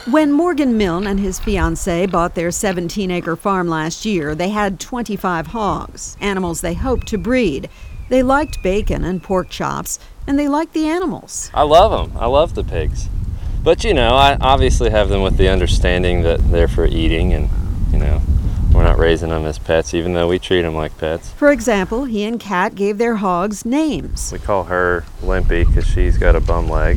When Morgan Milne and his fiancée bought their 17-acre farm last year, they had 25 hogs, animals they hoped to breed. They liked bacon and pork chops, and they liked the animals. I love them. I love the pigs. But, I obviously have them with the understanding that they're for eating and, we're not raising them as pets, even though we treat them like pets. For example, he and Kat gave their hogs names. We call her Limpy because she's got a bum leg.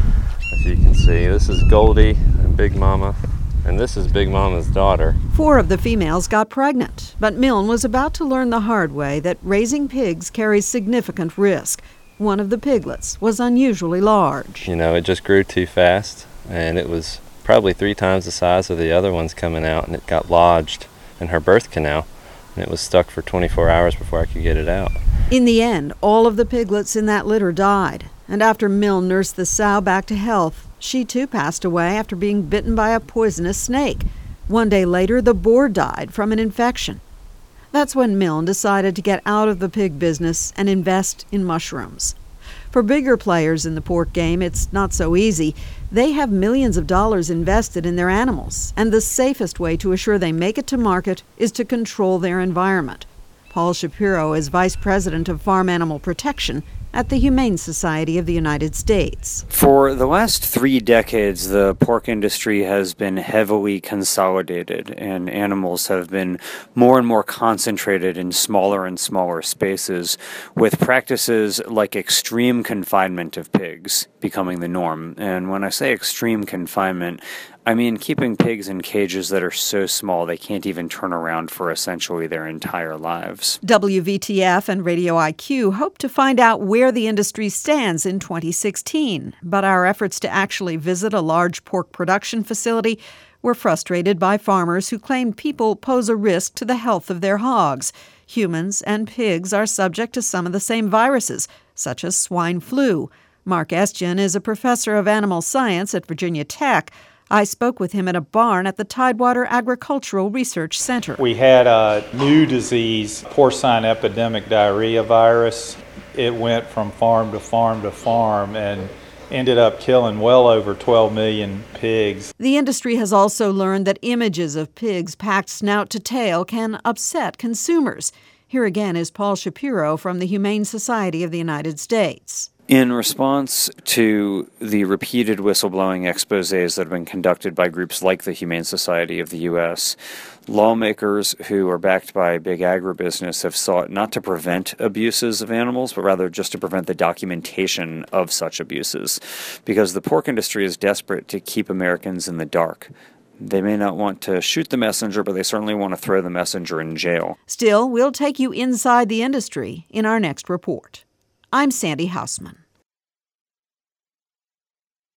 As you can see, this is Goldie and Big Mama, and this is Big Mama's daughter. 4 of the females got pregnant, but Milne was about to learn the hard way that raising pigs carries significant risk. One of the piglets was unusually large. It just grew too fast, and it was probably 3 times the size of the other ones coming out, and it got lodged in her birth canal, and it was stuck for 24 hours before I could get it out. In the end, all of the piglets in that litter died, and after Milne nursed the sow back to health, she too passed away after being bitten by a poisonous snake. 1 day later, the boar died from an infection. That's when Milne decided to get out of the pig business and invest in mushrooms. For bigger players in the pork game, it's not so easy. They have millions of dollars invested in their animals, and the safest way to assure they make it to market is to control their environment. Paul Shapiro is Vice President of Farm Animal Protection at the Humane Society of the United States. For the last 3 decades, the pork industry has been heavily consolidated, and animals have been more and more concentrated in smaller and smaller spaces, with practices like extreme confinement of pigs becoming the norm. And when I say extreme confinement, I mean keeping pigs in cages that are so small they can't even turn around for essentially their entire lives. WVTF and Radio IQ hope to find out where the industry stands in 2016, but our efforts to actually visit a large pork production facility were frustrated by farmers who claimed people pose a risk to the health of their hogs. Humans and pigs are subject to some of the same viruses, such as swine flu. Mark Estienne is a professor of animal science at Virginia Tech. I spoke with him at a barn at the Tidewater Agricultural Research Center. We had a new disease, porcine epidemic diarrhea virus. It went from farm to farm to farm and ended up killing well over 12 million pigs. The industry has also learned that images of pigs packed snout to tail can upset consumers. Here again is Paul Shapiro from the Humane Society of the United States. In response to the repeated whistleblowing exposés that have been conducted by groups like the Humane Society of the U.S., lawmakers who are backed by big agribusiness have sought not to prevent abuses of animals, but rather just to prevent the documentation of such abuses, because the pork industry is desperate to keep Americans in the dark. They may not want to shoot the messenger, but they certainly want to throw the messenger in jail. Still, we'll take you inside the industry in our next report. I'm Sandy Hausman.